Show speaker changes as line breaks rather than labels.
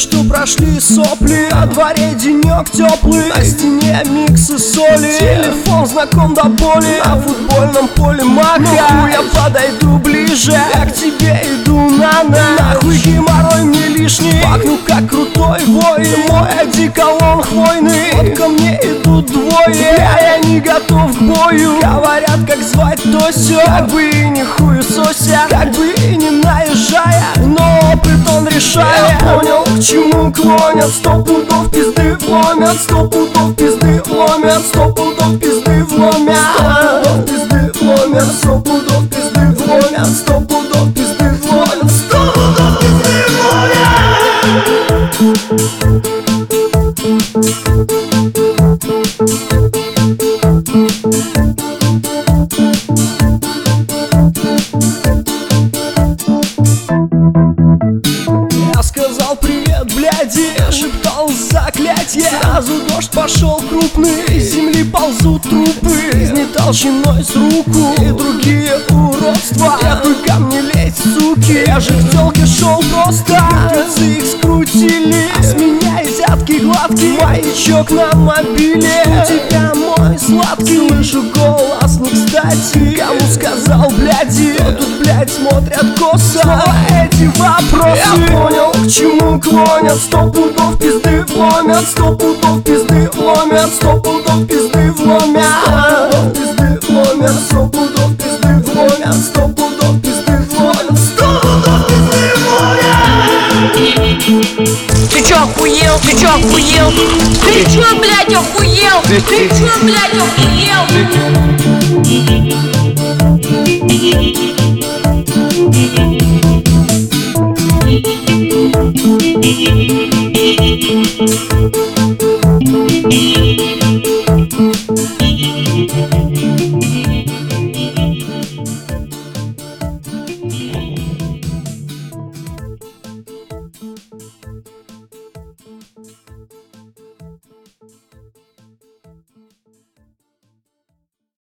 что прошли сопли. На дворе денек теплый, на стене миксы соли. Телефон знаком до боли, на футбольном поле мака. Нахуй я подойду ближе, я к тебе иду на ночь. Нахуй геморрой мне лишний, пахну как крутой воин. Мой одеколон хвойный, вот ко мне идут двое. Я не готов к бою, говорят как звать то сё. Как бы и не хуесося, как бы и не наезжая, но притон решая. Я понял, к чему клонят, 100 пудов пизды вломят, 100 пудов пизды вломят, 100 пудов пизды вломят, 100 пудов пизды вломят, 100 пудов пизды вломят, 100 пудов пизды вломят, 100 пудов пизды вломят. Я сказал привет, бляди, шептал заклятие. Сразу дождь пошел крупный, из земли ползут трупы. Жизни толщиной с руку и другие уродства. Нахуй ко мне лезть, суки, я же к тёлке шел просто. Мертвецы их скрутили, а с меня и взятки гладкий. Маячок на мобиле, у тебя мой сладкий. Слышу голос не кстати, кому сказал бляди, кто тут, блядь, смотрят косо снова эти вопросы. Я понял, к чему клонят, 100 пудов пизды вломят, 100 пудов пизды вломят, 100 пудов пизды вломят, 100 пудов пизды вломят, 100 пудов пизды вломят, 100 пудов пизды вломят, 100 пудов пизды вломят.
Ты чё охуел? Ты чё охуел? Ты чё, блядь, охуел? Ты чё, блядь, охуел?